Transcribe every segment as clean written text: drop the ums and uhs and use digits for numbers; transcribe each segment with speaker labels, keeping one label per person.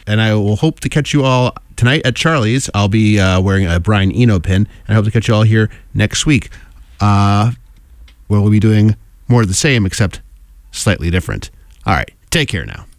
Speaker 1: and I will hope to catch you all tonight at Charlie's. I'll be wearing a Brian Eno pin, and I hope to catch you all here next week. Where we'll be doing more of the same, except slightly different. All right, take care now.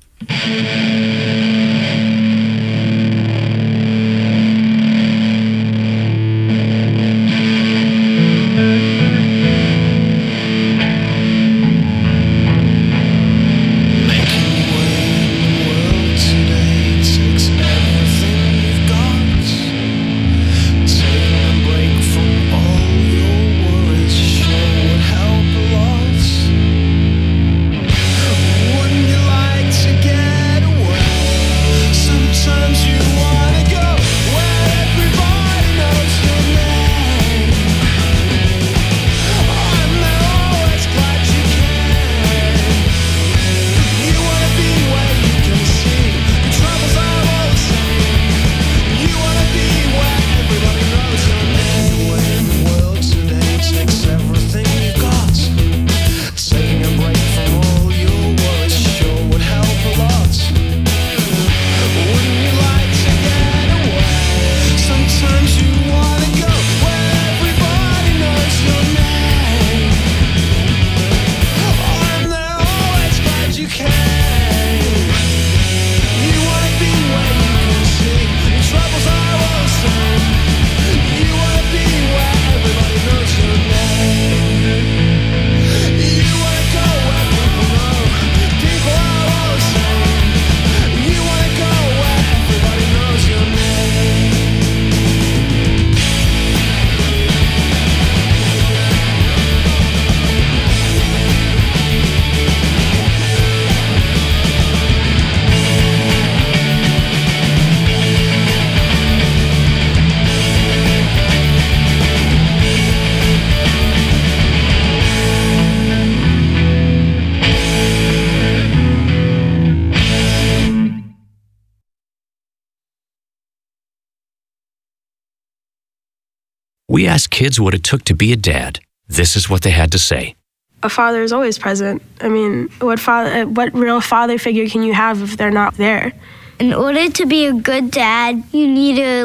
Speaker 2: We asked kids what it took to be a dad. This is what they had to say.
Speaker 3: A father is always present. I mean, what real father figure can you have if they're not there?
Speaker 4: In order to be a good dad, you need to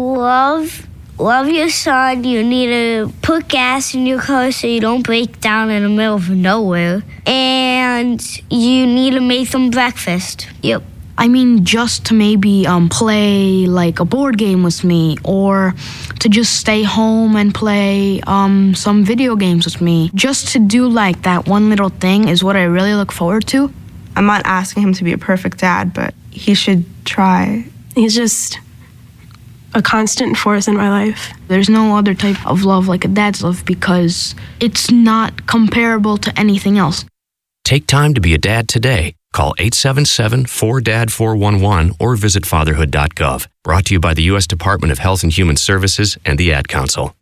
Speaker 4: love your son. You need to put gas in your car so you don't break down in the middle of nowhere. And you need to make them breakfast. Yep.
Speaker 5: I mean, just to maybe play like a board game with me, or to just stay home and play some video games with me. Just to do like that one little thing is what I really look forward to.
Speaker 6: I'm not asking him to be a perfect dad, but he should try.
Speaker 3: He's just a constant force in my life.
Speaker 5: There's no other type of love like a dad's love because it's not comparable to anything else.
Speaker 2: Take time to be a dad today. Call 877-4DAD-411 or visit fatherhood.gov. Brought to you by the U.S. Department of Health and Human Services and the Ad Council.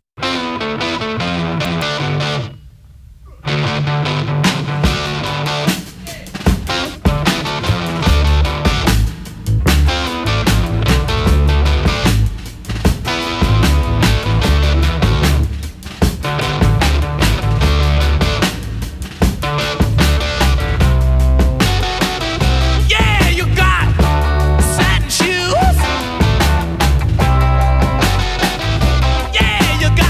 Speaker 7: You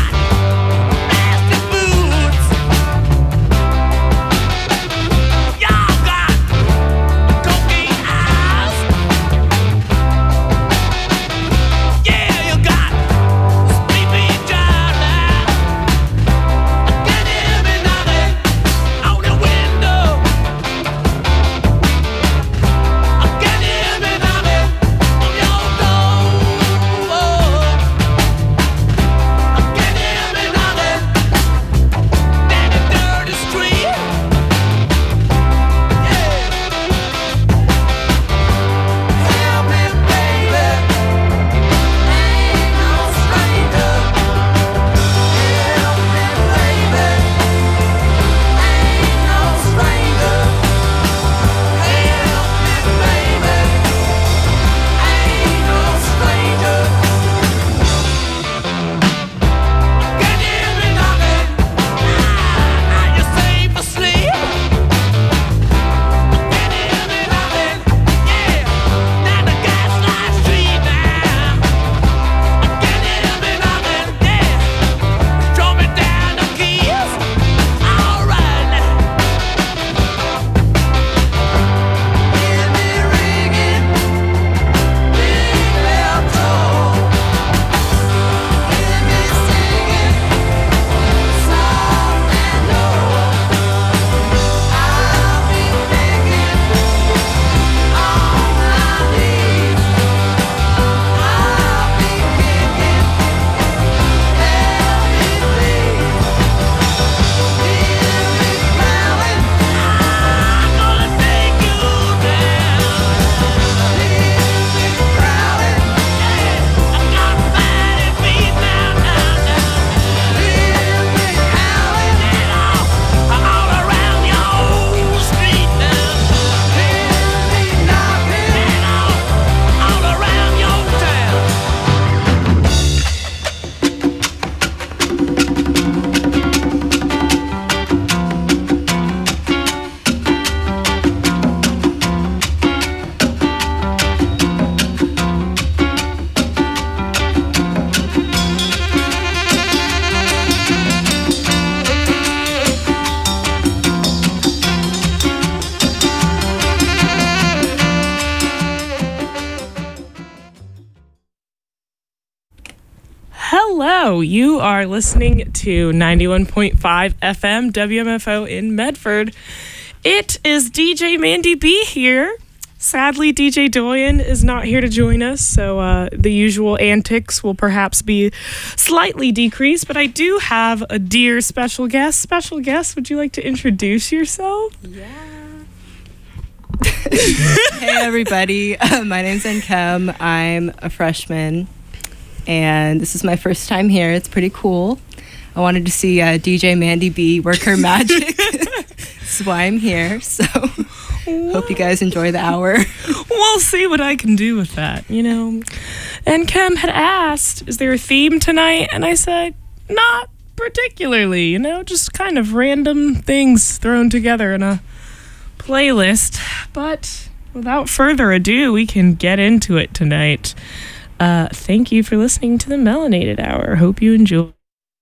Speaker 7: Hello, you are listening to 91.5 FM WMFO in Medford. It is DJ Mandy B here. Sadly, DJ Doyen is not here to join us, so the usual antics will perhaps be slightly decreased, but I do have a dear special guest. Special guest, would you like to introduce yourself?
Speaker 8: Yeah. Hey, everybody. My name's Nkem. I'm a freshman, and this is my first time here. It's pretty cool. I wanted to see DJ Mandy B work her magic. That's why I'm here, so hope you guys enjoy the hour.
Speaker 7: We'll see what I can do with that, you know. And Kem had asked, is there a theme tonight? And I said, not particularly, you know, just kind of random things thrown together in a playlist. But without further ado, we can get into it tonight. Thank you for listening to the Melanated Hour. Hope you enjoy.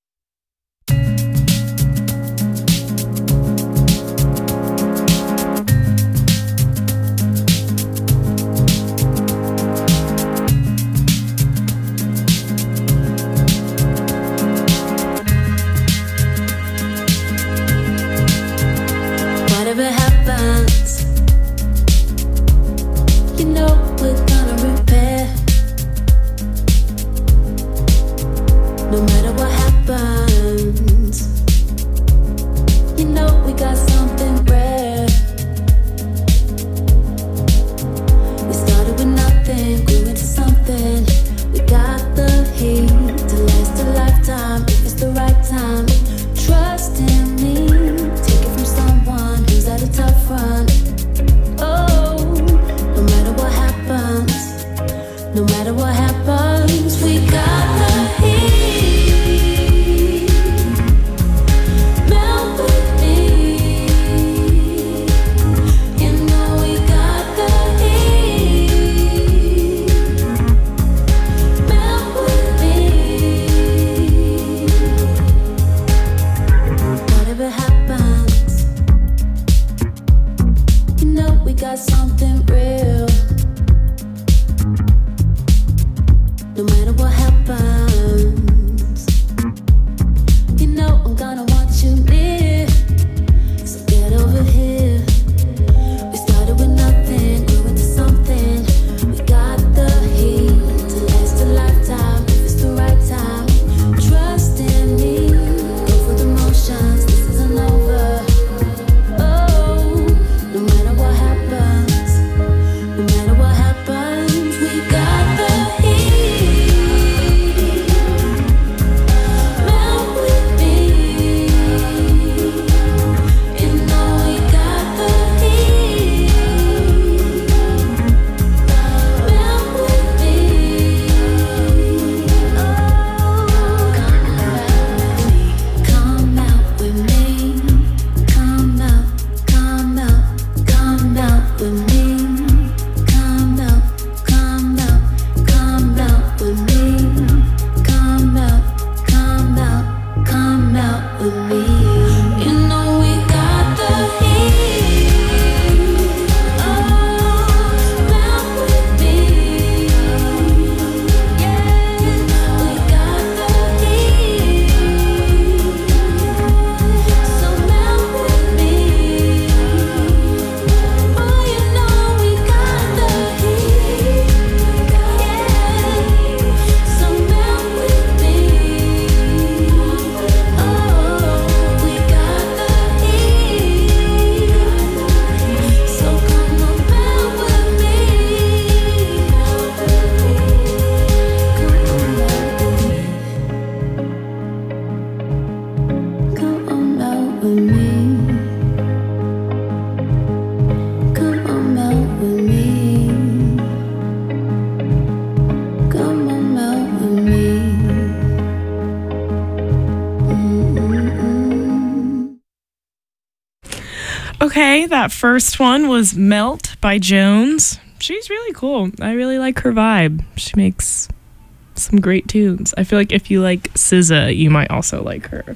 Speaker 7: Okay, that first one was Melt by Jones. She's really cool. I really like her vibe. She makes some great tunes. I feel like if you like SZA, you might also like her.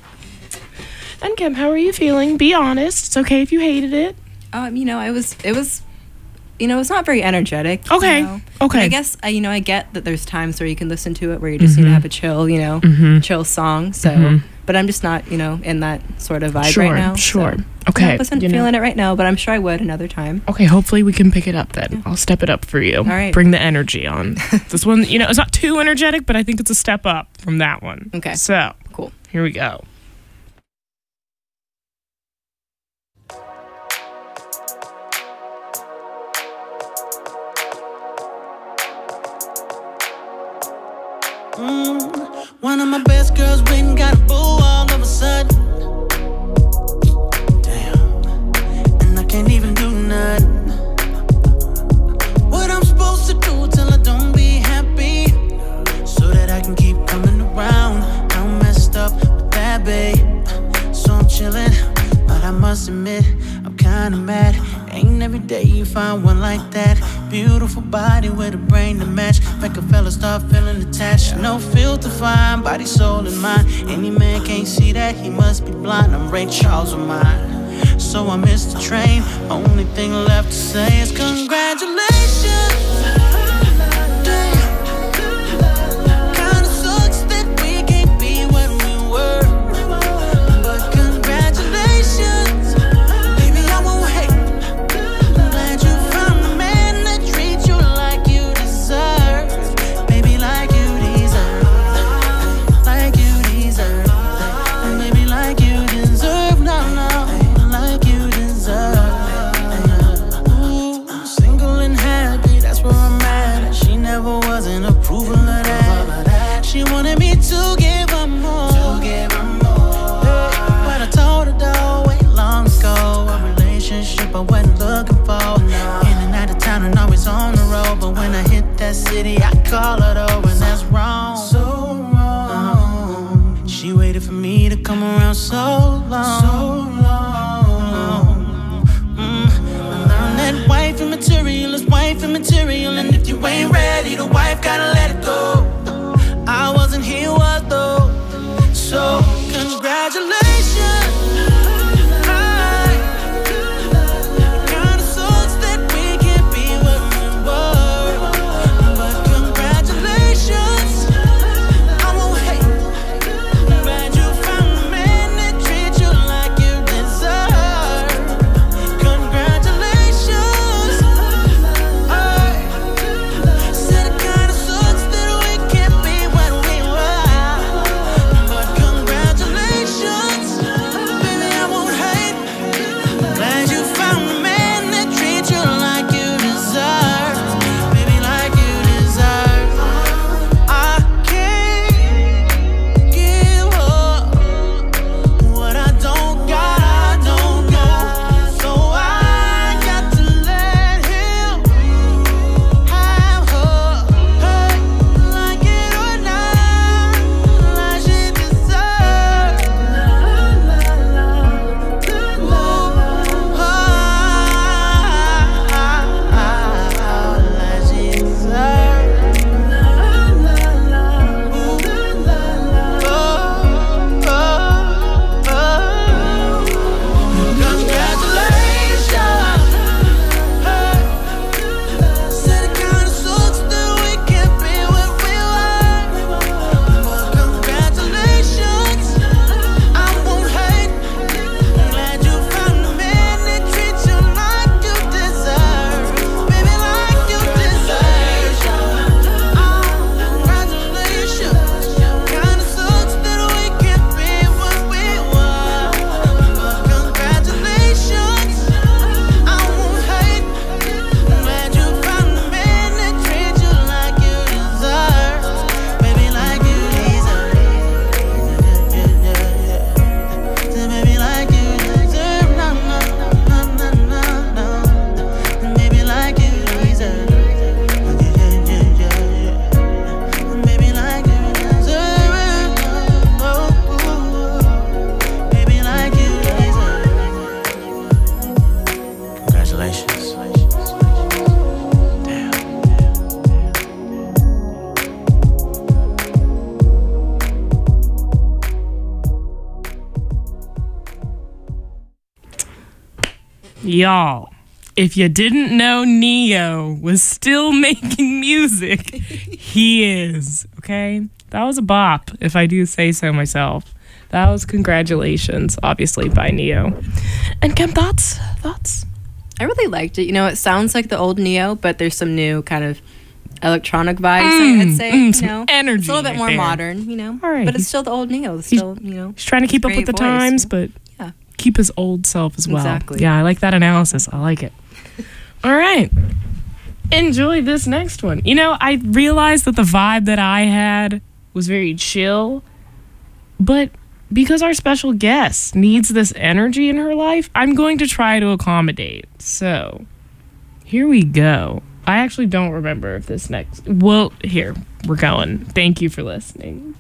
Speaker 7: And Kim, how are you feeling? Be honest. It's okay if you hated it.
Speaker 8: You know, it was it's not very energetic.
Speaker 7: Okay.
Speaker 8: You know?
Speaker 7: Okay.
Speaker 8: And I guess I get that there's times where you can listen to it where you just need to have a chill, chill song. So, but I'm just not, in that sort of vibe right now.
Speaker 7: Sure.
Speaker 8: So,
Speaker 7: Okay.
Speaker 8: I wasn't feeling it right now, but I'm sure I would another time.
Speaker 7: Okay, hopefully we can pick it up then. I'll step it up for you. All
Speaker 8: right.
Speaker 7: Bring the energy on. This one, it's not too energetic, but I think it's a step up from that one.
Speaker 8: Okay.
Speaker 7: So,
Speaker 8: Cool.
Speaker 7: Here we go.
Speaker 9: One of my best girls went and got a boo all of a sudden. Damn, and I can't even do nothing. What I'm supposed to do till I don't be happy, so that I can keep coming around. I'm messed up with that, babe. So I'm chilling, but I must admit I'm kinda mad. Ain't every day you find one like that. Beautiful body with a brain to match. Make a fella start feeling attached. No filter, fine, body, soul, and mind. Any man can't see that, he must be blind. I'm Ray Charles of mine, so I missed the train. Only thing left to say is congratulations. Kinda sucks that we can't be what we were, but congratulations. Baby, I won't hate. I'm glad you found a man that treats you like you deserve. Baby, like you deserve. Like you deserve. Baby, like you deserve. No, like you deserve. Ooh, I'm single and happy, that's where I'm at. She never wasn't approval of that. She wanted me to give her more. But I told her though, way long ago, a relationship I wasn't looking for. In and out of town and always on the road, but when I hit that city, I call her though, and that's wrong. So wrong. She waited for me to come around so long. And I'm that wifey material, is wifey material, and if you ain't ready, the wife gotta let it go. I wasn't here, was though. So congratulations. Kinda sucks that we can't be what we were, but congratulations. I won't hate. I'm glad you found a man that treats you like you deserve. Congratulations. Said it kinda sucks that we can't be what we were, but congratulations. Baby, I won't hate. I'm glad you found a man that treats you like you deserve. Baby, like you deserve. I can't give up what I don't got, so I got to let him have her. Hey, like it or not, like she deserves. Like she deserves. Congratulations. Said it kinda sucks that we can't be what we were, but congratulations. I won't hate. I'm glad you found a man that treats you like you deserve. Baby, like you deserve. Congratulations. Kinda sucks that we can't be what we were, but congratulations. I won't hate. I'm glad you found a man that treats you like you deserve. Baby, like you deserve. Say, baby, like you deserve. No. Baby, like you deserve. Baby, like you deserve. Baby, like you deserve. Congratulations. Damn.
Speaker 7: Y'all, If you didn't know Neo was still making music, he is. Okay? That was a bop, if I do say so myself. That was Congratulations, obviously, by Neo. And Kim, thoughts?
Speaker 8: I really liked it. You know, it sounds like the old Neo, but there's some new kind of electronic vibes, I'd say. You
Speaker 7: some
Speaker 8: know,
Speaker 7: energy
Speaker 8: it's a little bit more
Speaker 7: there.
Speaker 8: modern, you know.
Speaker 7: All right.
Speaker 8: But it's still the old Neo. It's still, you know.
Speaker 7: He's trying to keep up with
Speaker 8: great
Speaker 7: the
Speaker 8: voice,
Speaker 7: times,
Speaker 8: yeah.
Speaker 7: but
Speaker 8: Yeah.
Speaker 7: keep his old self as well.
Speaker 8: Exactly.
Speaker 7: Yeah, I like that analysis. I like it. All right. Enjoy this next one. You know, I realized that the vibe that I had was very chill, but because our special guest needs this energy in her life, I'm going to try to accommodate. So, here we go. I actually don't remember if this next... Well, here, we're going. Thank you for listening.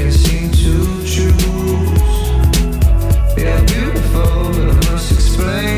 Speaker 10: Explain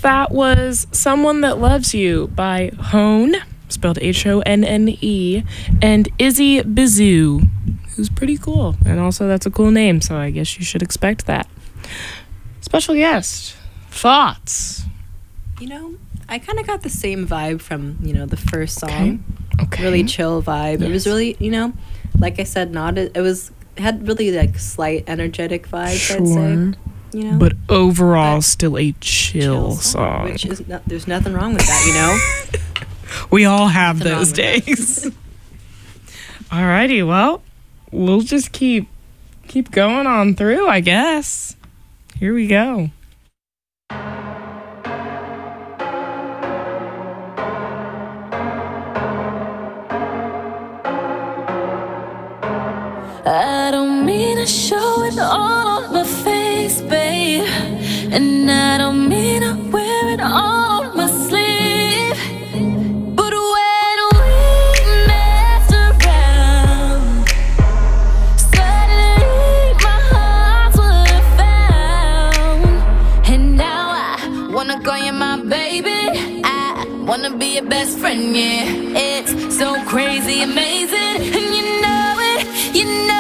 Speaker 7: That was Someone That Loves You by Hone, spelled Honne, and Izzy Bizou, who's pretty cool. And also, that's a cool name, so I guess you should expect that. Special guest, thoughts?
Speaker 8: You know, I kind of got the same vibe from, the first song.
Speaker 7: Okay.
Speaker 8: Really chill vibe. It was really, like I said, had really like slight energetic vibes, I'd say.
Speaker 7: But overall, still a chill song.
Speaker 8: Which is there's nothing wrong with that,
Speaker 7: We all have those days. Alrighty, well, we'll just keep going on through, I guess. Here we go.
Speaker 10: I don't mean to show it all on my face, babe, and I don't mean to wear it all on my sleeve. But when we messed around, suddenly my heart's what I found. And now I wanna call you my baby. I wanna be your best friend, yeah. It's so crazy, amazing, and you know it, you know.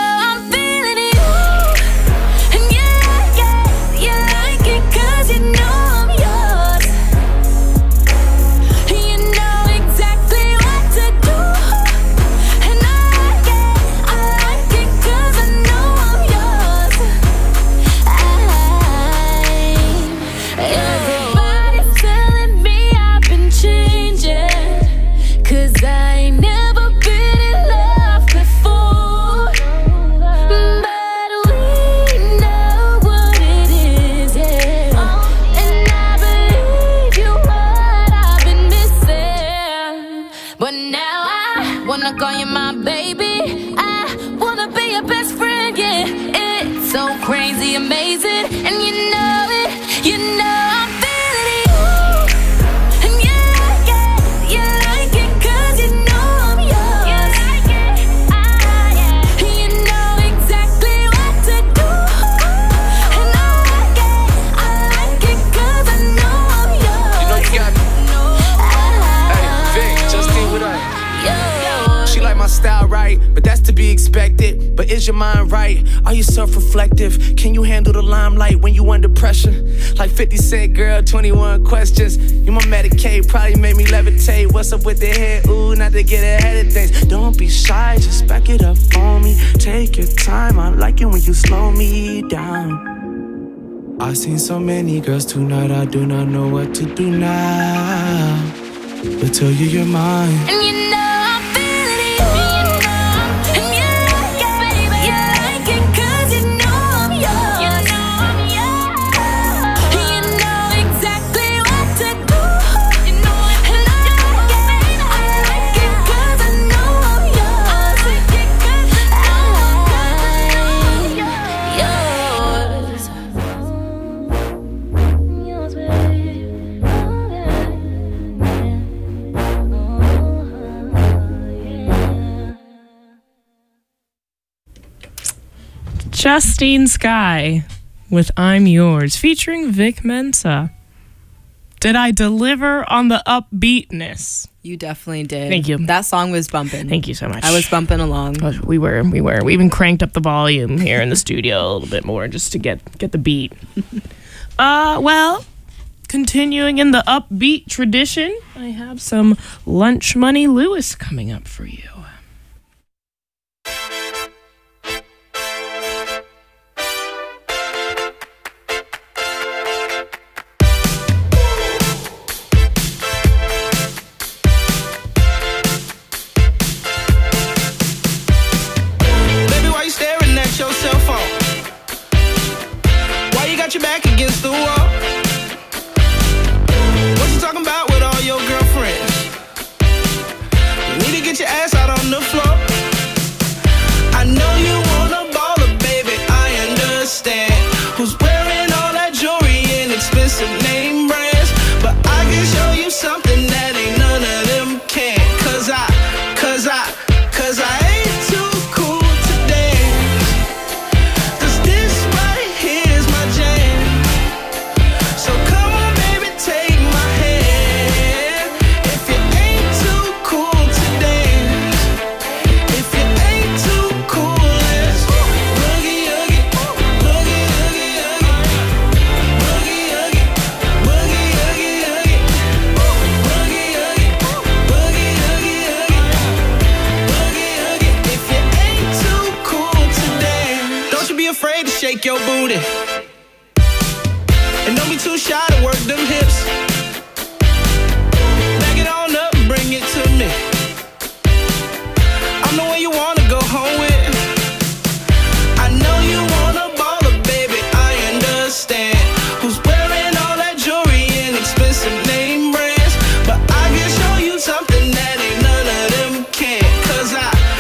Speaker 10: Call you my baby. I wanna be your best friend, yeah. It's so crazy, amazing, and you know it, you know I'm feeling you. And you like it 'cause you know I'm yours. You like it, you know exactly what to do. And I like it 'cause I know I'm yours.
Speaker 11: You know you got me. Hey, Vic, Justine, what up? She like my style, right? But that's to be expected. But is your mind right? Are you self-reflective? Can you handle the limelight when you under pressure? Like 50 Cent, girl, 21 questions. You my Medicaid, probably make me levitate. What's up with the head? Ooh, not to get ahead of things. Don't be shy, just back it up on me. Take your time, I like it when you slow me down. I've seen so many girls tonight, I do not know what to do now. But tell you you're mine.
Speaker 10: And you know
Speaker 7: Justine Skye with I'm Yours, featuring Vic Mensa. Did I deliver on the upbeatness?
Speaker 8: You definitely did.
Speaker 7: Thank you.
Speaker 8: That song was bumping.
Speaker 7: Thank you so much.
Speaker 8: I was bumping along.
Speaker 7: We were. We even cranked up the volume here in the studio a little bit more just to get the beat. Well, continuing in the upbeat tradition, I have some Lunch Money Lewis coming up for you.
Speaker 9: Your back against the wall. What you talking about with all your girlfriends? You need to get your ass out shake your booty. And don't be too shy to work them hips. Back it on up, bring it to me. I'm the one you wanna go home with. I know you wanna baller, baby, I understand. Who's wearing all that jewelry and expensive name brands? But I can show you something that ain't none of them can. Cause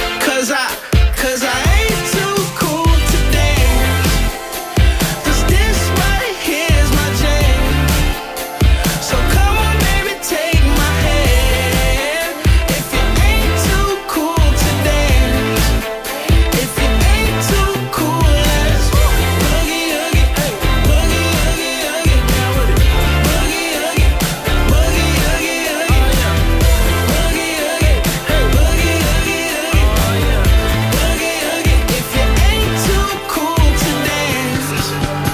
Speaker 9: I ain't too cool to dance. Cause this right here's my jam. So come on, baby, take my hand. If you ain't too cool to dance, if you ain't too cool, let's boogie, oogie, hey, boogie, oogie, oogie, down with it. Boogie, oogie, boogie, oogie, oogie, boogie, oogie, hey, boogie, oogie, oogie, boogie, oogie. If you ain't too cool to dance,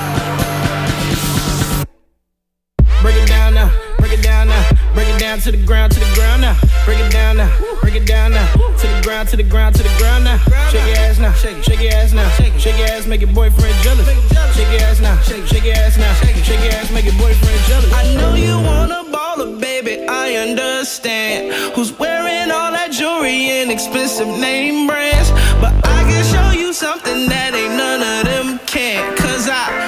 Speaker 9: break it down now, break it down now, break it down to the ground now. Break it down now, break it down now, to the ground, to the ground, to the ground now. Shake your ass now, shake your ass now, shake your ass, make your boyfriend jealous. Shake your ass now, shake your ass now, shake your ass, make your boyfriend jealous. I know you wanna baller, baby, I understand. Who's wearing all that jewelry and expensive name brands? But I can show you something that ain't none of them can. Cause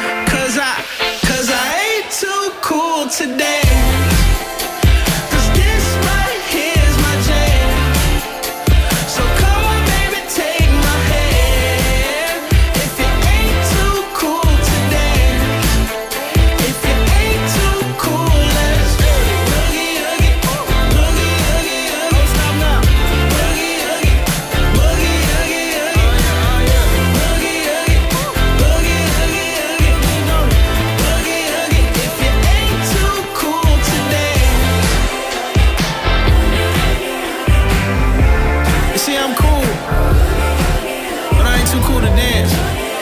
Speaker 9: I ain't too cool to dance. Cause this right here's my jam. So come on, baby, take my hand. If you ain't too cool to dance, if you ain't too cool, let's boogie, oogie, boogie, oogie, oogie. Don't stop now. Boogie, oogie, boogie, oogie, oogie. Boogie, oogie, boogie, oogie, oogie. Boogie, oogie. If you ain't too cool to dance. You see, I'm cool, but I ain't too cool to dance.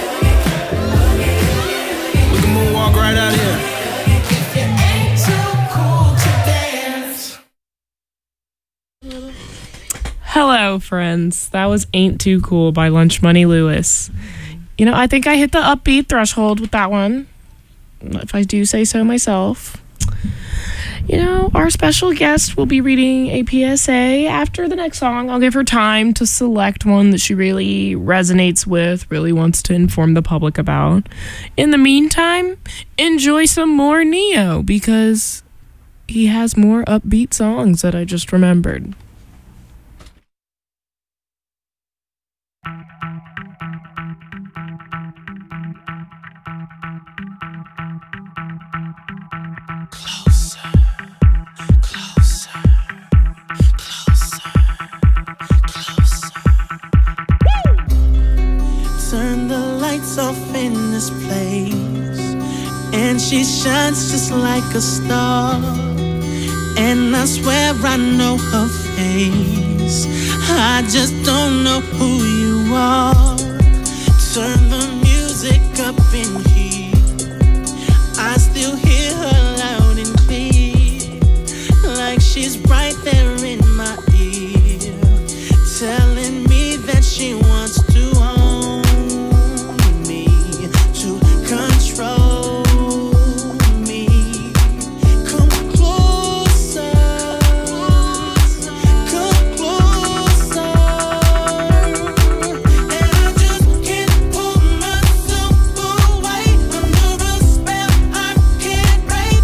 Speaker 9: We can moonwalk right out here. If you ain't too cool to dance.
Speaker 7: Hello, friends. That was Ain't Too Cool by Lunch Money Lewis. You know, I think I hit the upbeat threshold with that one, if I do say so myself. You know, our special guest will be reading a PSA after the next song. I'll give her time to select one that she really resonates with, really wants to inform the public about. In the meantime, enjoy some more Neo, because he has more upbeat songs that I just remembered.
Speaker 9: Turn the lights off in this place, and she shines just like a star. And I swear I know her face, I just don't know who you are. Turn the music up in here, I still hear her loud and clear, like she's right there in my ear, telling me that she wants to own me, to control me. Come closer, come closer. And I just can't pull myself away under a spell I can't break.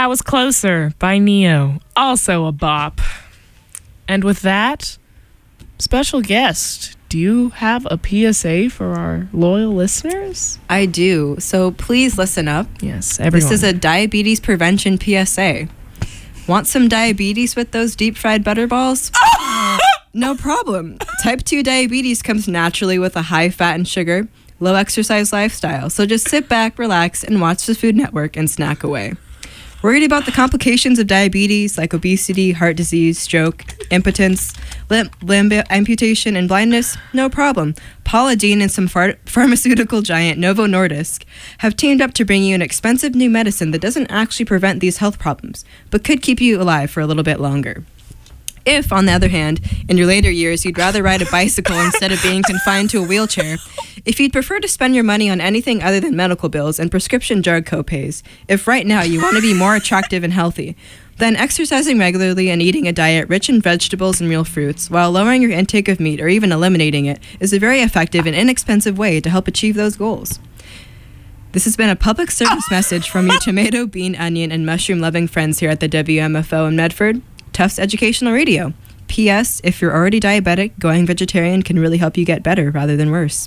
Speaker 7: That was Closer by Neo. Also a bop. And with that, special guest, do you have a PSA for our loyal listeners?
Speaker 8: I do. So please listen up.
Speaker 7: Yes, everyone.
Speaker 8: This is a diabetes prevention PSA. Want some diabetes with those deep fried butterballs? No problem. Type 2 diabetes comes naturally with a high fat and sugar, low exercise lifestyle. So just sit back, relax, and watch the Food Network and snack away. Worried about the complications of diabetes like obesity, heart disease, stroke, impotence, limb amputation, and blindness? No problem. Paula Deen and some pharmaceutical giant Novo Nordisk have teamed up to bring you an expensive new medicine that doesn't actually prevent these health problems, but could keep you alive for a little bit longer. If, on the other hand, in your later years you'd rather ride a bicycle instead of being confined to a wheelchair, if you'd prefer to spend your money on anything other than medical bills and prescription drug copays, if right now you want to be more attractive and healthy, then exercising regularly and eating a diet rich in vegetables and real fruits, while lowering your intake of meat or even eliminating it, is a very effective and inexpensive way to help achieve those goals. This has been a public service message from your tomato, bean, onion, and mushroom-loving friends here at the WMFO in Medford, Tufts Educational Radio. P.S. If you're already diabetic, going vegetarian can really help you get better rather than worse.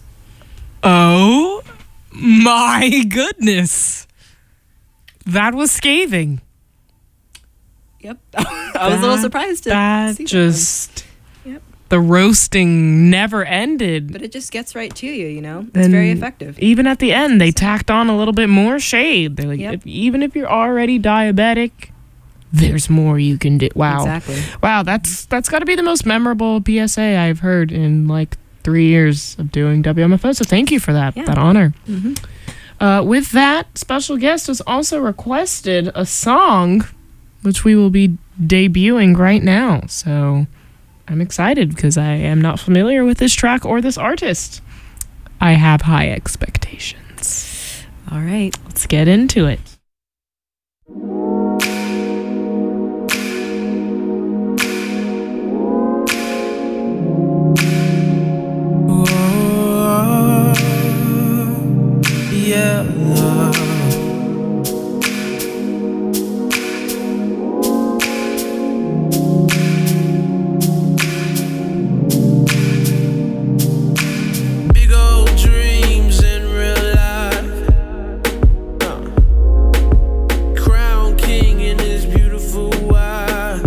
Speaker 7: Oh my goodness. That was scathing.
Speaker 8: Yep. I was a little surprised to
Speaker 7: that
Speaker 8: see
Speaker 7: just
Speaker 8: that. Yep.
Speaker 7: The roasting never ended.
Speaker 8: But it just gets right to you, you know? It's very effective.
Speaker 7: Even at the end, they tacked on a little bit more shade. They're like, even if you're already diabetic, there's more you can do. Wow.
Speaker 8: Exactly.
Speaker 7: Wow, that's got to be the most memorable PSA I've heard in like 3 years of doing WMFO. So thank you for that honor.
Speaker 8: Mm-hmm.
Speaker 7: With that, special guest has also requested a song, which we will be debuting right now. So I'm excited because I am not familiar with this track or this artist. I have high expectations.
Speaker 8: All right.
Speaker 7: Let's get into it.
Speaker 9: Big old dreams in real life. Crown king in his beautiful wife.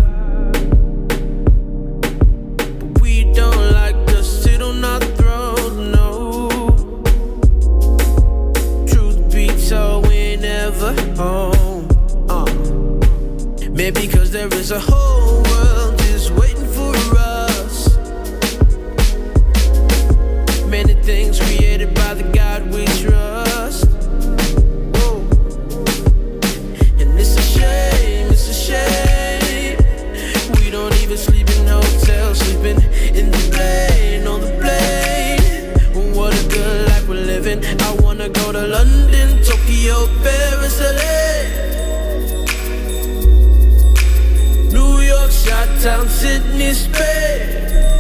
Speaker 9: But we don't like to sit on our throne, no. Truth be told, we ain't never home. Maybe because there is a whole world just waiting for us. Many things created by the God we trust. Whoa. And it's a shame. We don't even sleep in hotels, sleeping in the plane, on the plane. What a good life we're living. I wanna go to London, Tokyo, Paris, LA, New York, Chi-Town, Sydney, Spain,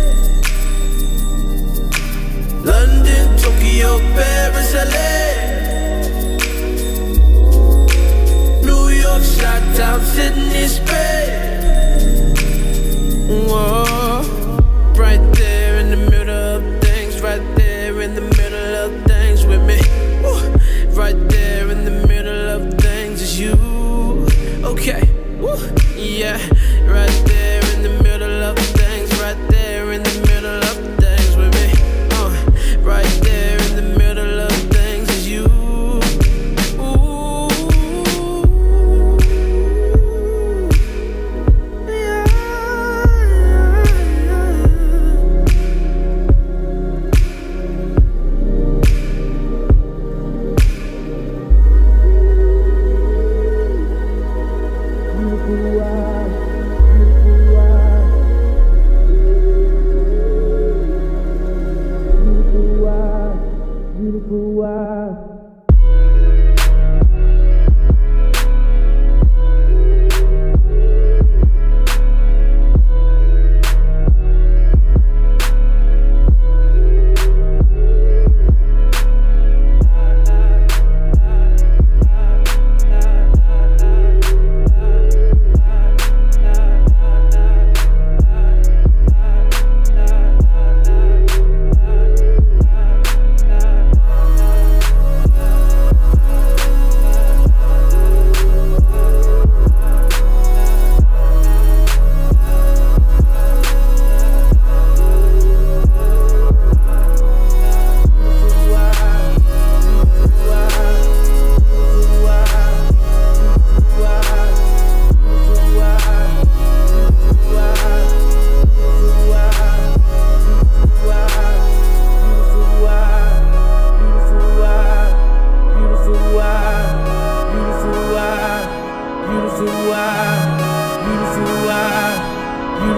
Speaker 9: London, Tokyo, Paris, LA, New York, Chi-Town, Sydney, Spain. Whoa, right there in the middle of things, right there in the middle of things with me. Woo. Right there in the middle of things is you. Okay, woo. Yeah, right there in the middle of things, right there in the middle of things with me. Right there in the middle of things is you. Ooh. Yeah. Beautiful eyes.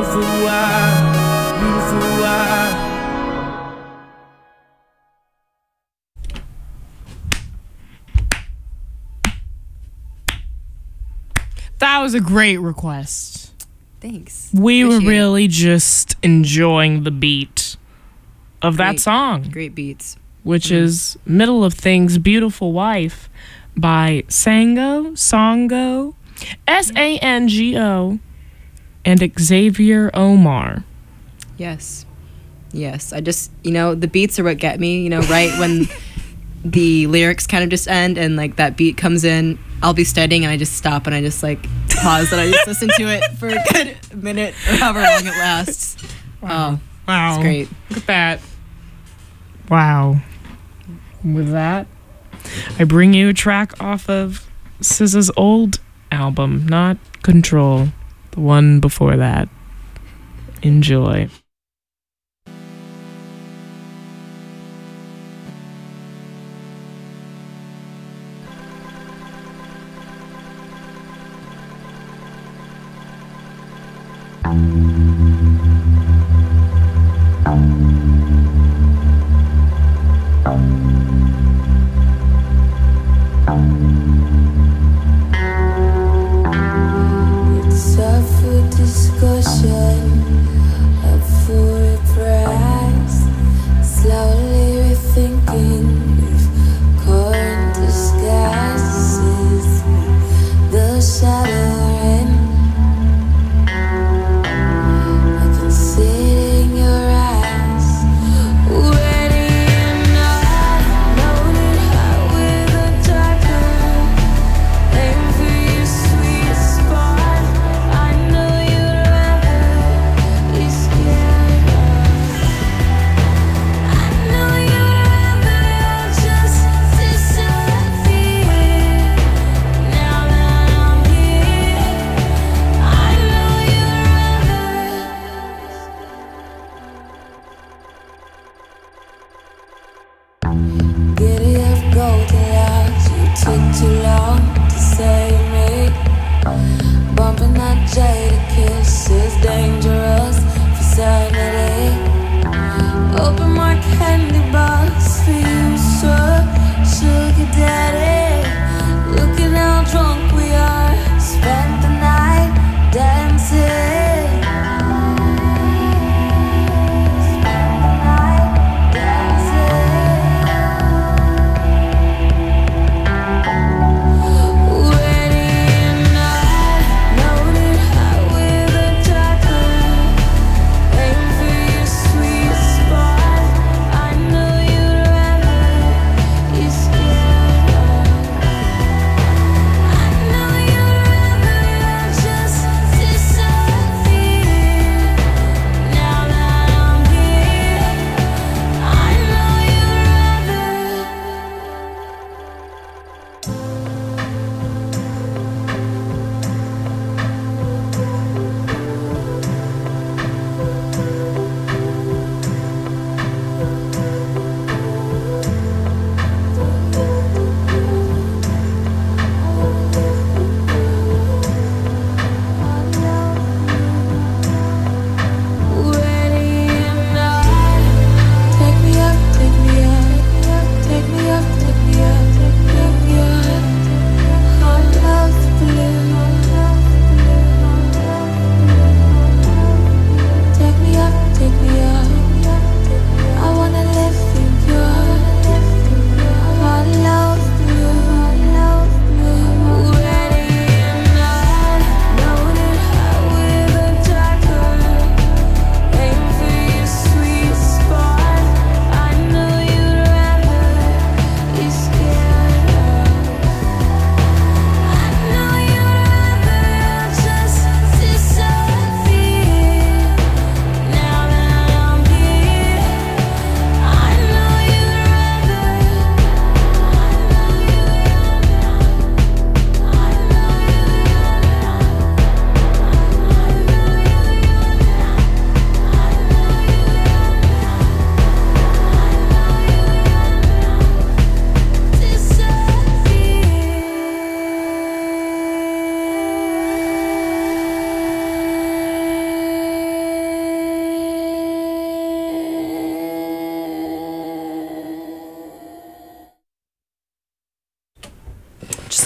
Speaker 9: beautiful wife, beautiful wife.
Speaker 7: That was a great request.
Speaker 8: Thanks.
Speaker 7: We were
Speaker 8: Appreciate it.
Speaker 7: really just enjoying the beat of that
Speaker 8: Great-
Speaker 7: song,
Speaker 8: Great beats.
Speaker 7: which is Middle of Things, Beautiful Wife by Sango, Sango, Sango, and Xavier Omar.
Speaker 8: Yes. Yes. I just, the beats are what get me, right when the lyrics kind of just end and like that beat comes in, I'll be studying and I just stop and I just like pause and I just listen to it for a good minute or however long it lasts.
Speaker 7: Wow.
Speaker 8: It's great.
Speaker 7: Look at that. Wow. With that, I bring you a track off of SZA's old album, not Control, the one before that. Enjoy.
Speaker 10: It's up for discussion, up for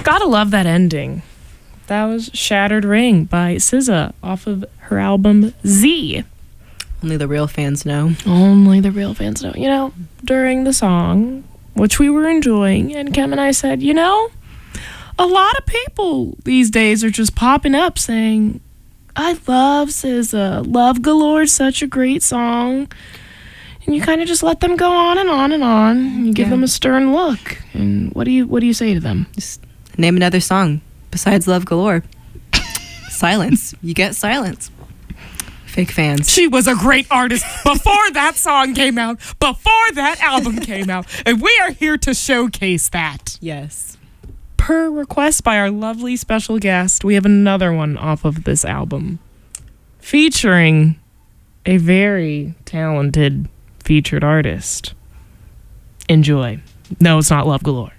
Speaker 7: Gotta love that ending. That was Shattered Ring by SZA off of her album Z.
Speaker 8: Only the real fans know.
Speaker 7: Only the real fans know. You know, during the song, which we were enjoying, and Kim and I said, you know, a lot of people these days are just popping up saying, I love SZA. Love Galore, such a great song. And you kind of just let them go on and on and on. And you give them a stern look. And what do you say to them?
Speaker 8: Just name another song besides Love Galore. Silence. You get silence. Fake fans.
Speaker 7: She was a great artist before that song came out, before that album came out. And we are here to showcase that.
Speaker 8: Yes.
Speaker 7: Per request by our lovely special guest, we have another one off of this album featuring a very talented featured artist. Enjoy. No, it's not Love Galore.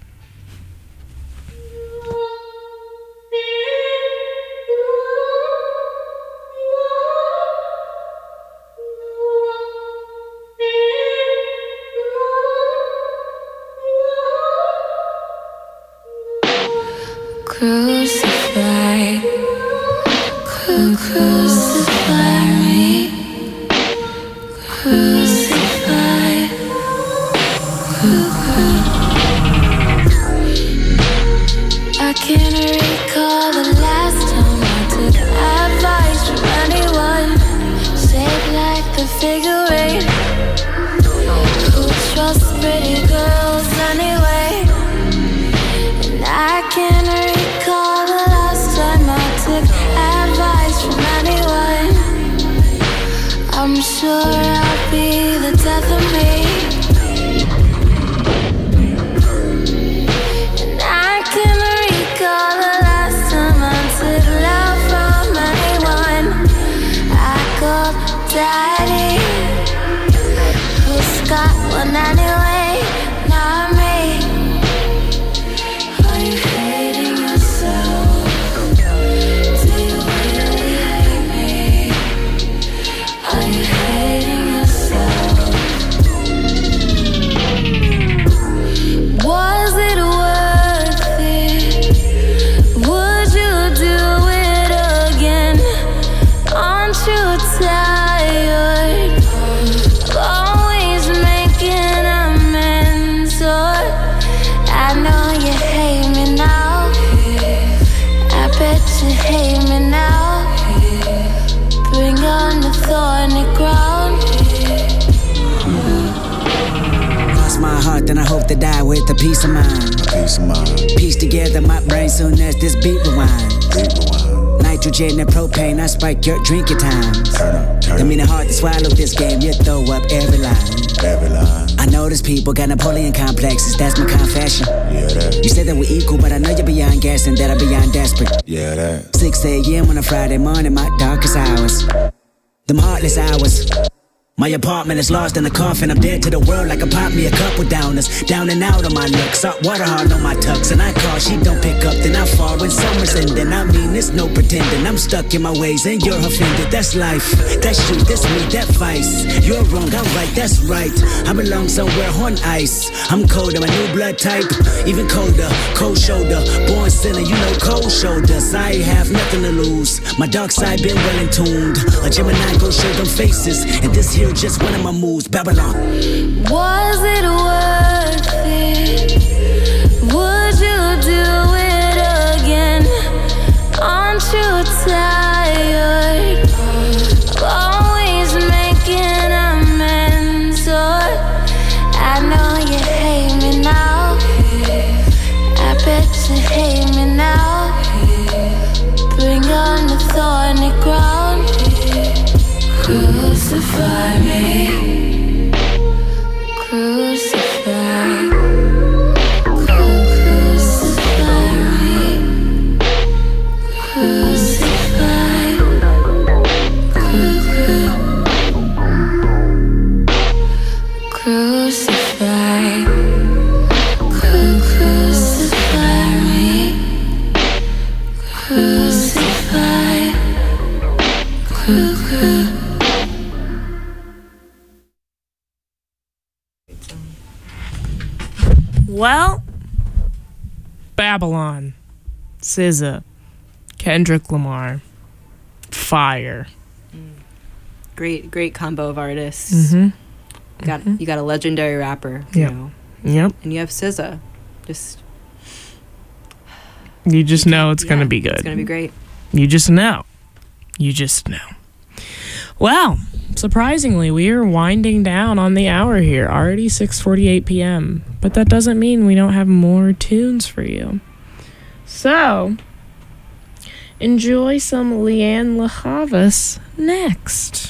Speaker 10: Crucify, crucify me, crucify, I can't recall the last time I took advice from anyone, shaped like a figure eight. Who trusts pretty girls anyway? And I can't recall the last time I took advice from anyone. I'm sure I'll be the death of me. And I can't recall the last time I took love from anyone. I called daddy, who's got one anyway, not me. Are you hating yourself? Do you really hate me? Are you hating yourself? Was it worth it? Would you do it again? Aren't you tired of always making amends? Or I know you hate me now. I bet you hate me now. Bring on the thorny ground.
Speaker 12: Lost my heart, then I hope to die with a peace of mind.
Speaker 13: Peace of mind.
Speaker 12: Piece together my brain soon as this beat rewind. Nitrogen and propane, I spike your drinking times. Don't mean it hard to swallow this game, you throw up every line.
Speaker 13: Every line.
Speaker 12: I know there's people got Napoleon complexes, that's my confession.
Speaker 13: Yeah, that.
Speaker 12: You said that we're equal, but I know you're beyond gas and that I'm beyond desperate.
Speaker 13: Yeah, that.
Speaker 12: 6 a.m. on a Friday morning, my darkest hours. Them heartless hours. My apartment is lost in the coffin. I'm dead to the world like I popped me a couple downers. Down and out on my luck. Salt water hard on my tux. And I call, she don't pick up. Then I fall when summer's ending. I mean, it's no pretending. I'm stuck in my ways and you're offended. That's life. That's you, that's me, that vice. You're wrong, I'm right, that's right. I belong somewhere on ice. I'm colder, my new blood type. Even colder, cold shoulder. Born sinner, you know cold shoulders. I have nothing to lose. My dark side been well in tuned. A Gemini go show them faces. And this here just one of my moves, Babylon.
Speaker 10: Was it worth it? Would you do it again? Aren't you tired of always making amends? Or I know you hate me now. I bet you hate me now. Bring on the thorny ground. Crucify me, crucify, crucify me, crucify, crucify, crucify me, crucify, crucify.
Speaker 7: Well, Babylon SZA, Kendrick Lamar, fire.
Speaker 8: Great combo of artists. You got a legendary rapper, you know.
Speaker 7: Yep.
Speaker 8: And you have SZA.
Speaker 7: You just know it's going to be good.
Speaker 8: It's going to be great.
Speaker 7: You just know. Well, surprisingly, we are winding down on the hour here. Already 6:48 p.m. But that doesn't mean we don't have more tunes for you. So, enjoy some Leanne LaHavas next.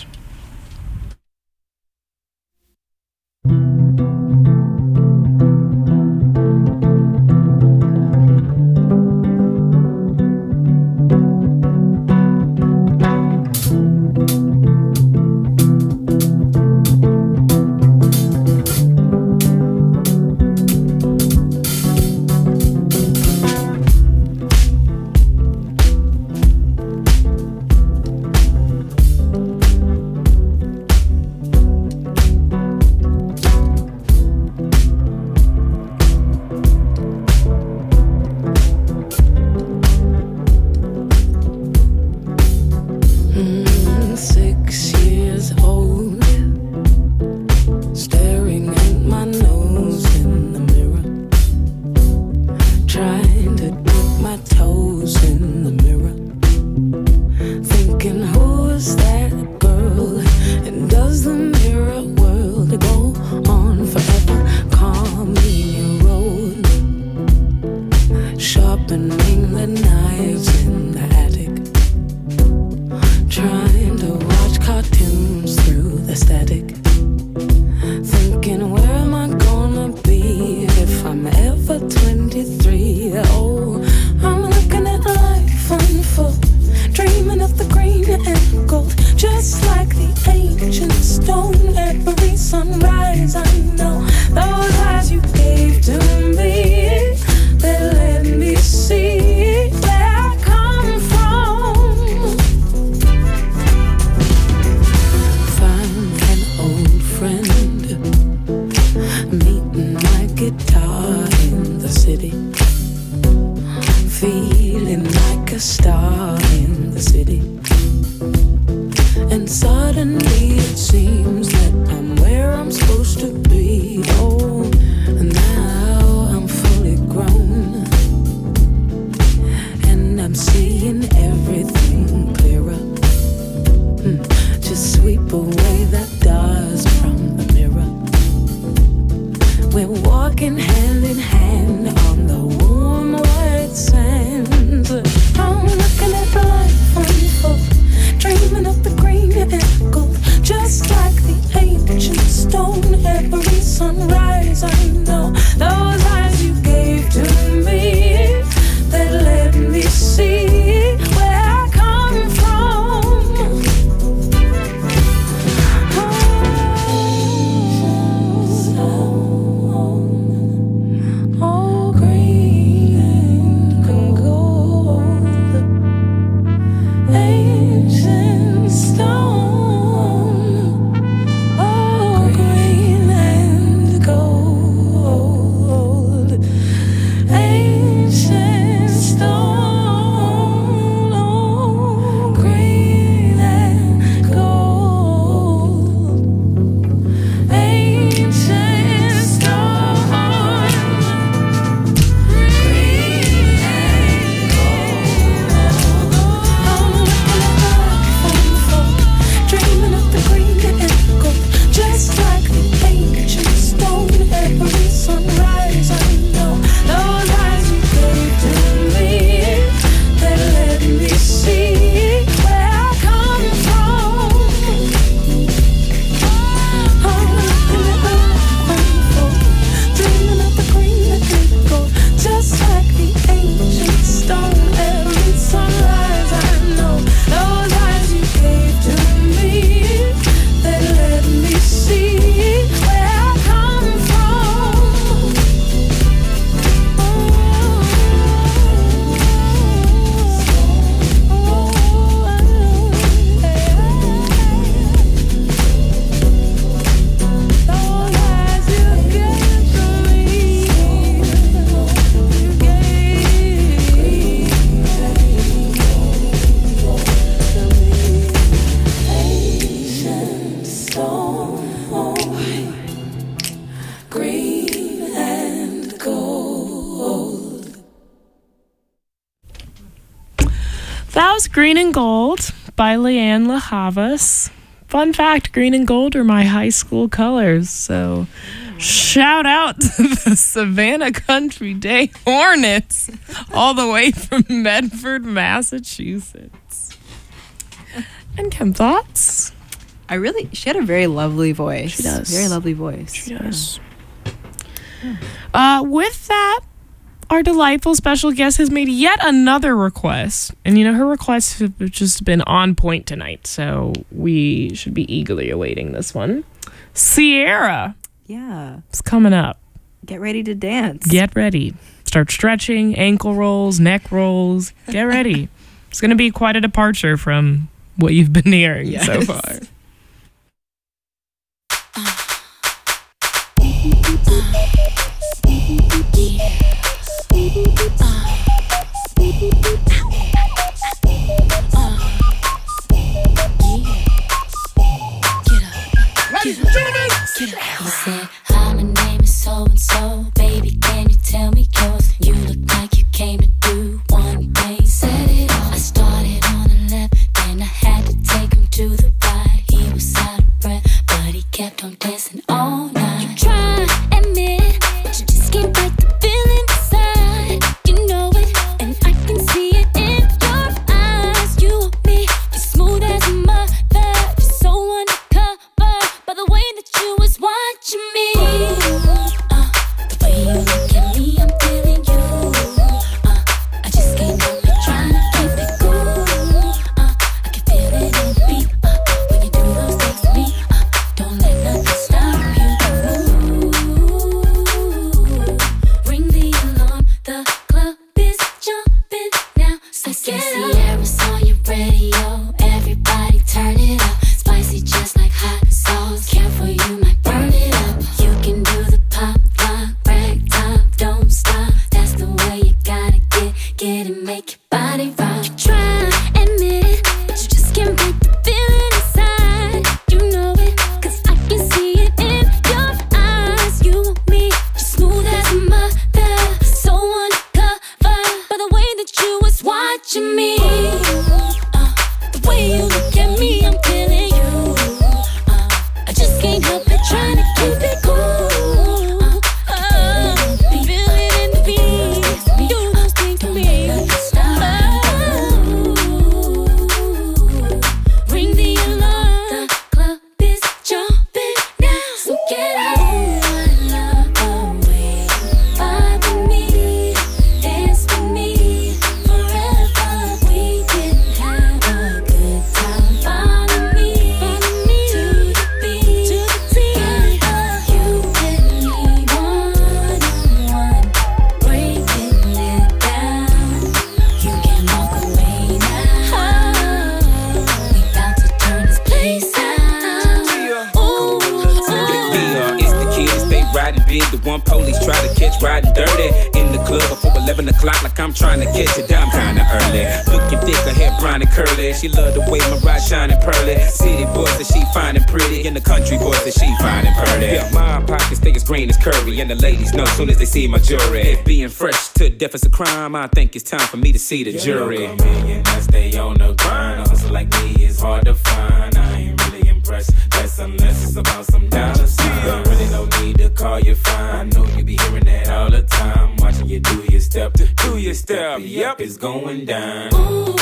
Speaker 7: That was Green and Gold by Leanne LaHavas. Fun fact, green and gold are my high school colors. So shout out to the Savannah Country Day Hornets all the way from Medford, Massachusetts. And Kim, thoughts?
Speaker 8: She had a very lovely voice.
Speaker 7: She does.
Speaker 8: Very lovely voice.
Speaker 7: She does. With that, our delightful special guest has made yet another request. And, her requests have just been on point tonight. So we should be eagerly awaiting this one. Sierra.
Speaker 8: Yeah.
Speaker 7: It's coming up.
Speaker 8: Get ready to dance.
Speaker 7: Get ready. Start stretching, ankle rolls, neck rolls. Get ready. It's going to be quite a departure from what you've been hearing so far.
Speaker 9: Ladies and gentlemen,
Speaker 10: you said, hi, my name is so-and-so. Baby, can you tell me yours? You look like you came to do one thing. Set it off. I started on the left, then I had to take him to the right. He was out of breath, but he kept on dancing all night. You try, admit, but you just can't fight the feeling inside. You know it, and I can see it in your eyes. You want me, you're smooth as a mother. You're so undercover by the way that you was watching me. The way you look at me, I'm feeling you. I just can't help it, trying to keep it cool. I can feel it in the beat when you do those things to me. Don't let nothing stop you. Ring the alarm, the club is jumping now. So Sierra's on your radio, everybody turn it up. Spicy just like hot sauce, careful you might burn it up. You can do the pop, lock, rag top, don't stop. That's the way you gotta get it, make your body rock. You try, admit it, but you just can't fight the feeling inside. You know it, 'cause I can see it in your eyes. You want me, you're smooth as a mother, so undercover by the way that you was watching me. The way you look at me, I'm feeling you. I just can't help it, trying to keep it cool. Feel it in the beat, do those things to me. Ring the alarm, the club is jumping now. So get up, love away, vibe with me, dance with me forever. We can have a good time. Follow me to the beat, you and me one-on-one, breaking it down. You can walk away now. We about to turn this place out.
Speaker 14: Yeah, it's the kids, they riding big. The one police try to catch riding dirty. In the club before 11 o'clock, like I'm trying to catch it down kinda early. Looking thick, her hair brown and curly. She love the way my ride shining pearly. City boys that she finding pretty, and the country boys that she finding purty. Yeah, my pockets stay as green as curvy, and the ladies know soon as they see my jewelry. If being fresh to death is a crime, I think it's time for me to see the jury.
Speaker 15: I stay on the grind. A hustle like me is hard to find. I ain't really impressed. That's unless it's about some dollar sign. Really no need to call you fine. Know you be hearing that all the time. Watching you do your step, Yep, it's going down.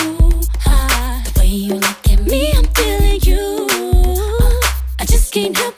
Speaker 10: The way you look at me, I'm feeling you. I just can't help